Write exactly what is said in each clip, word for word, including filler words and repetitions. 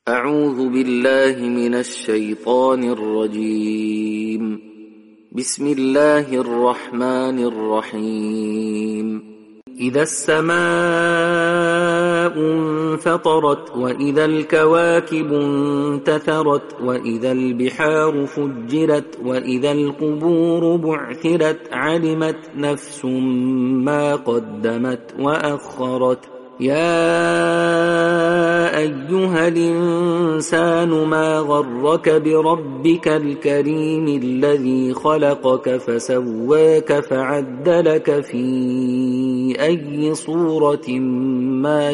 أعوذ بالله من الشيطان الرجيم. بسم الله الرحمن الرحيم. إذا السماء انفطرت وإذا الكواكب انتثرت وإذا البحار فجرت وإذا القبور بعثرت علمت نفس ما قدمت وأخرت. يا أيها الإنسان ما غرك بربك الكريم الذي خلقك فسواك فعدلك في أي صورة ما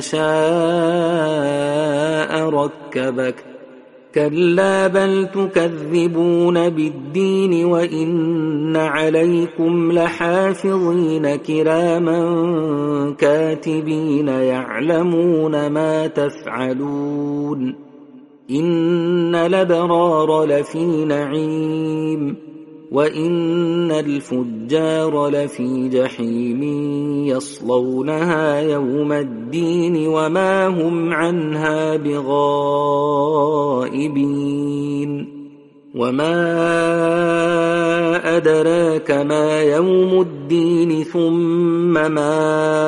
شاء ركبك. كلا بل تكذبون بالدين وإن عليكم لحافظين كراما كاتبين يعلمون ما تفعلون. إن الأبرار لفي نعيم وإن الفجار لفي جحيم يصلونها يوم الدين وما هم عنها بغائبين. وما أدراك ما يوم الدين ثم ما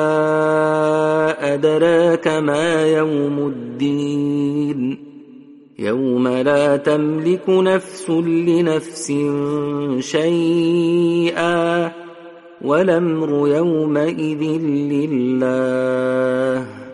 أدراك ما يوم الدين. يوم لا تملك نفس لنفس شيئا والأمر يومئذ لله.